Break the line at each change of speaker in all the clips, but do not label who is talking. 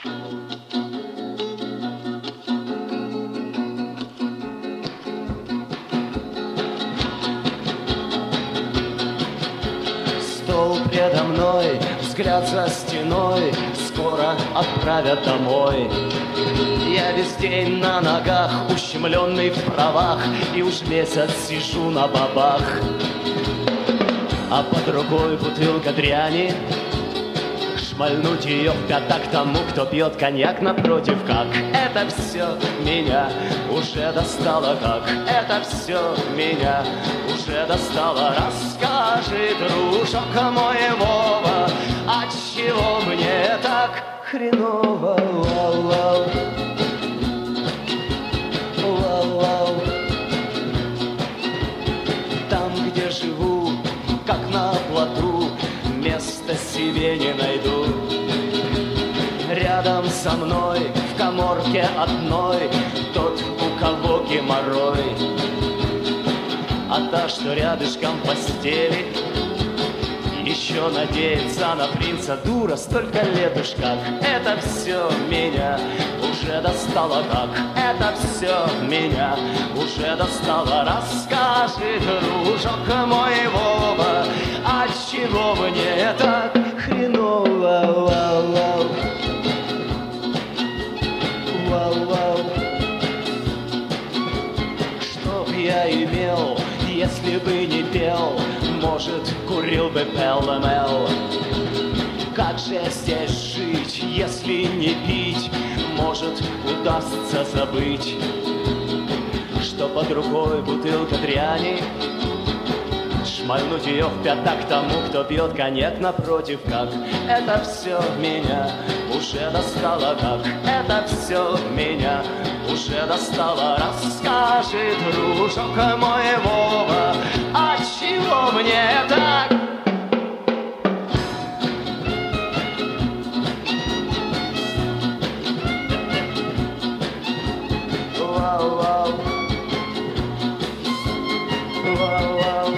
Стол предо мной, взгляд за стеной, скоро отправят домой. Я весь день на ногах, ущемленный в правах, и уж месяц сижу на бабах. А под рукой бутылка дряни, шмальнуть ее в пятак тому, кто пьет коньяк напротив. Как это все меня уже достало, как это все меня уже достало. Расскажи, дружок мой Вова, отчего мне так хреново? Лау-лау. Лау-лау. Там, где живу, как на плоту, места себе не найду. Рядом со мной в каморке одной тот, у кого геморрой. А та, что рядышком в постели, еще надеется на принца, дура, столько лет уж как. Это все меня уже достало, как это все меня уже достало. Расскажи, дружок мой Вова, отчего мне так хреново? Вау-вау. Вау-вау. Чтоб я имел, если бы не пел, может, курил бы пел-мел. Как же здесь жить, если не пить? Может, удастся забыть, что под рукой бутылка дряни, шмальнуть ее в пятак тому, кто пьет коньяк напротив. Как это все меня уже достало, как это все меня уже достало. Расскажи, дружок мой Вова, отчего мне так? Вау-вау. Вау-вау.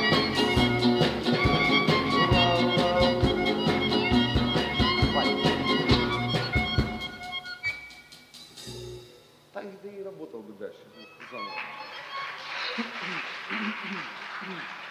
Так ты и работал бы дальше. Заново.